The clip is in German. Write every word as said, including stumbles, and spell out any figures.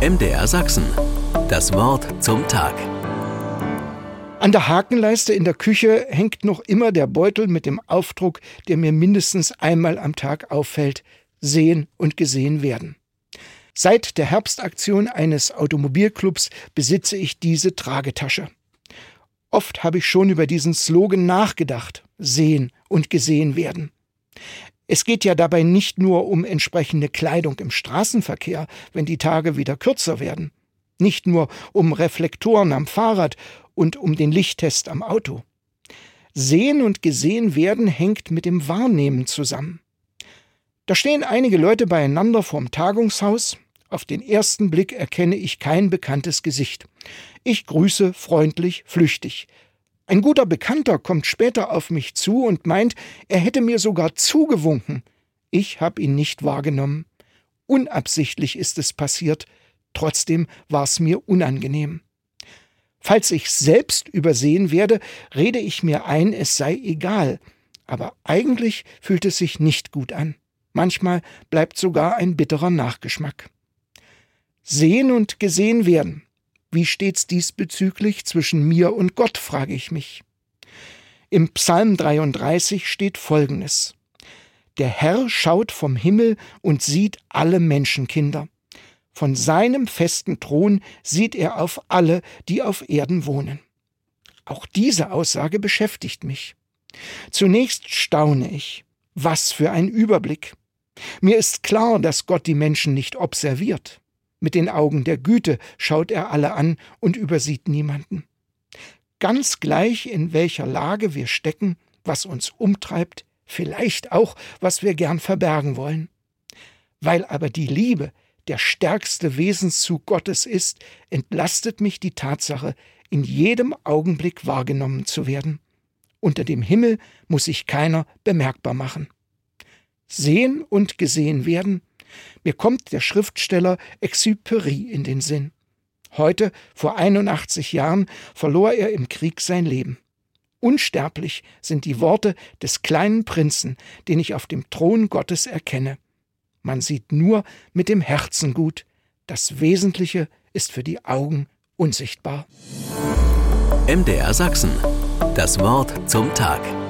M D R Sachsen. Das Wort zum Tag. An der Hakenleiste in der Küche hängt noch immer der Beutel mit dem Aufdruck, der mir mindestens einmal am Tag auffällt: Sehen und gesehen werden. Seit der Herbstaktion eines Automobilclubs besitze ich diese Tragetasche. Oft habe ich schon über diesen Slogan nachgedacht: Sehen und gesehen werden. Es geht ja dabei nicht nur um entsprechende Kleidung im Straßenverkehr, wenn die Tage wieder kürzer werden. Nicht nur um Reflektoren am Fahrrad und um den Lichttest am Auto. Sehen und gesehen werden hängt mit dem Wahrnehmen zusammen. Da stehen einige Leute beieinander vorm Tagungshaus. Auf den ersten Blick erkenne ich kein bekanntes Gesicht. Ich grüße freundlich, flüchtig. Ein guter Bekannter kommt später auf mich zu und meint, er hätte mir sogar zugewunken. Ich habe ihn nicht wahrgenommen. Unabsichtlich ist es passiert. Trotzdem war es mir unangenehm. Falls ich selbst übersehen werde, rede ich mir ein, es sei egal. Aber eigentlich fühlt es sich nicht gut an. Manchmal bleibt sogar ein bitterer Nachgeschmack. Sehen und gesehen werden. Wie steht's diesbezüglich zwischen mir und Gott, frage ich mich. Im Psalm dreiunddreißig steht Folgendes: Der Herr schaut vom Himmel und sieht alle Menschenkinder. Von seinem festen Thron sieht er auf alle, die auf Erden wohnen. Auch diese Aussage beschäftigt mich. Zunächst staune ich. Was für ein Überblick! Mir ist klar, dass Gott die Menschen nicht observiert. Mit den Augen der Güte schaut er alle an und übersieht niemanden. Ganz gleich, in welcher Lage wir stecken, was uns umtreibt, vielleicht auch, was wir gern verbergen wollen. Weil aber die Liebe der stärkste Wesenszug Gottes ist, entlastet mich die Tatsache, in jedem Augenblick wahrgenommen zu werden. Unter dem Himmel muss sich keiner bemerkbar machen. Sehen und gesehen werden. Mir kommt der Schriftsteller Exupéry in den Sinn. Heute, vor einundachtzig Jahren, verlor er im Krieg sein Leben. Unsterblich sind die Worte des kleinen Prinzen, den ich auf dem Thron Gottes erkenne. Man sieht nur mit dem Herzen gut. Das Wesentliche ist für die Augen unsichtbar. M D R Sachsen. Das Wort zum Tag.